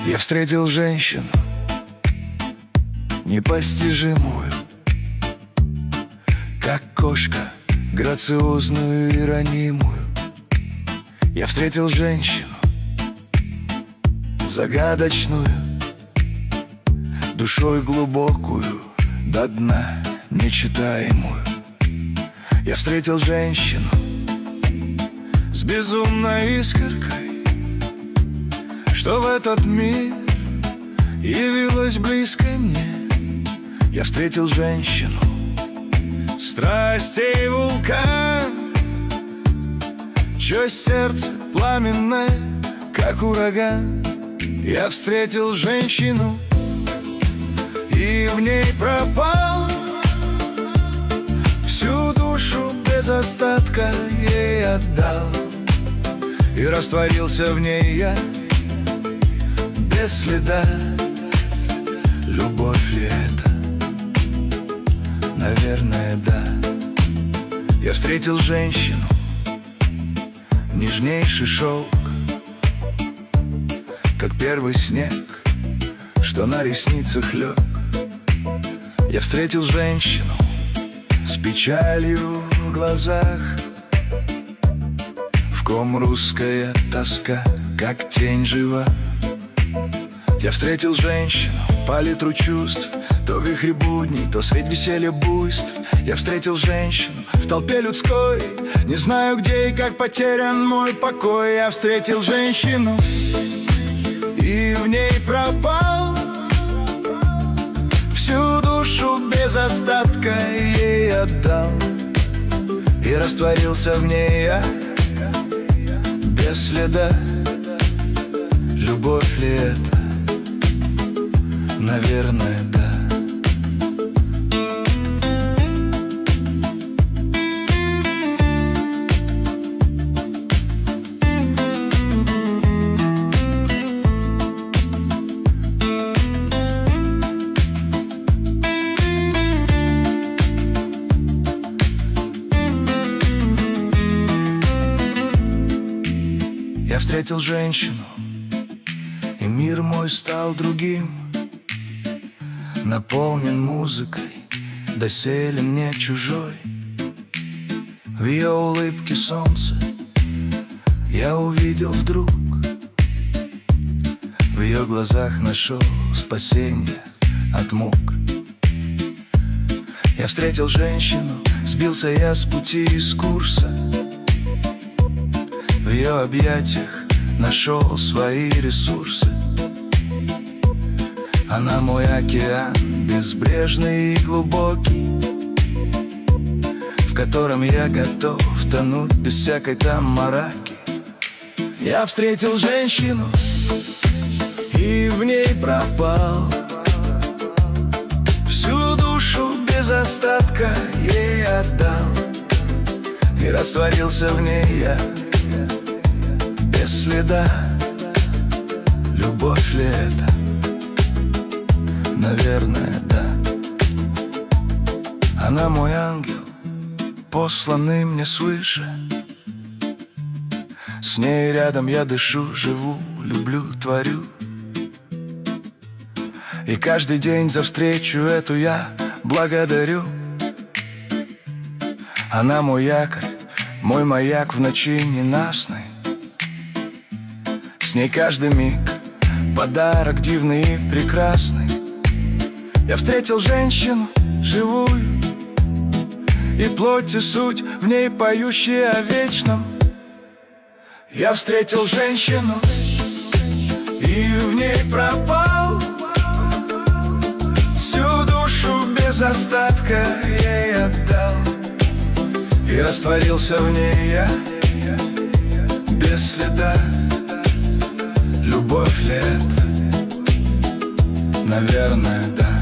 Я встретил женщину непостижимую, как кошка, грациозную и ранимую. Я встретил женщину загадочную, душой глубокую, до дна нечитаемую. Я встретил женщину с безумной искоркой, что в этот мир явилась близкой мне. Я встретил женщину, страстей вулкан, чье сердце пламенное, как ураган. Я встретил женщину, и в ней пропал, всю душу без остатка ей отдал. И растворился в ней я без следа. Любовь ли это? Наверное, да. Я встретил женщину, нежнейший шелк, как первый снег, что на ресницах лег. Я встретил женщину с печалью в глазах, в ком русская тоска, как тень жива. Я встретил женщину, палитру чувств, то вихри будней, то средь веселья буйств. Я встретил женщину в толпе людской, не знаю где и как потерян мой покой. Я встретил женщину, и в ней пропал, всю душу без остатка ей отдал. И растворился в ней я без следа. Любовь ли это? Наверное, да. Я встретил женщину, и мир мой стал другим, наполнен музыкой, доселе мне чужой. В ее улыбке солнце я увидел вдруг, в ее глазах нашел спасение от мук. Я встретил женщину, сбился я с пути и с курса, в ее объятиях нашел свои ресурсы. Она мой океан, безбрежный и глубокий, в котором я готов тонуть без всякой там мараки. Я встретил женщину, и в ней пропал, всю душу без остатка ей отдал. И растворился в ней я без следа. Любовь ли это? Наверное, да. Она мой ангел, посланный мне свыше. С ней рядом я дышу, живу, люблю, творю. И каждый день за встречу эту я благодарю. Она мой якорь, мой маяк в ночи ненастной. С ней каждый миг подарок дивный и прекрасный. Я встретил женщину живую, и плоть и суть в ней поющие о вечном. Я встретил женщину, и в ней пропал, всю душу без остатка ей отдал. И растворился в ней я без следа. Любовь ли это? Наверное, да.